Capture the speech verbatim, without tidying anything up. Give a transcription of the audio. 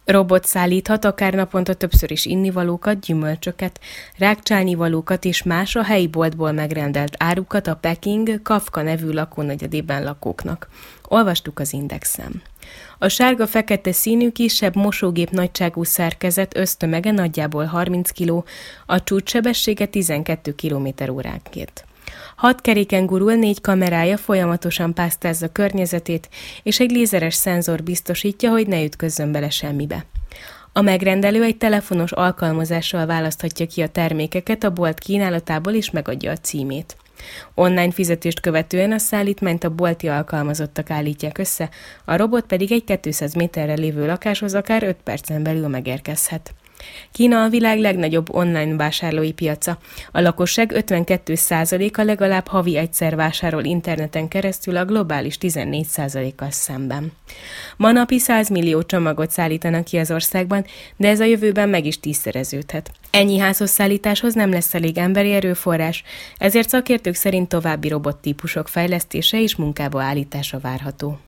Robot szállíthat akár naponta többször is innivalókat, gyümölcsöket, rákcsálnivalókat és más a helyi boltból megrendelt árukat a Peking Kafka nevű lakónegyedében lakóknak. Olvastuk az Indexen. A sárga-fekete színű kisebb mosógép nagyságú szerkezet össztömege nagyjából harminc kiló, a csúcssebessége tizenkét kilométer óránként. Hat keréken gurul, négy kamerája folyamatosan pásztázza környezetét, és egy lézeres szenzor biztosítja, hogy ne ütközzön bele semmibe. A megrendelő egy telefonos alkalmazással választhatja ki a termékeket a bolt kínálatából és megadja a címét. Online fizetést követően a szállítmányt a bolti alkalmazottak állítják össze, a robot pedig egy kétszáz méterre lévő lakáshoz akár öt percen belül megérkezhet. Kína a világ legnagyobb online vásárlói piaca. A lakosság ötvenkét százaléka legalább havi egyszer vásárol interneten keresztül a globális tizennégy százalékkal szemben. Ma napi száz millió csomagot szállítanak ki az országban, de ez a jövőben meg is tízszereződhet. Ennyi házhozszállításhoz nem lesz elég emberi erőforrás, ezért szakértők szerint további robottípusok fejlesztése és munkába állítása várható.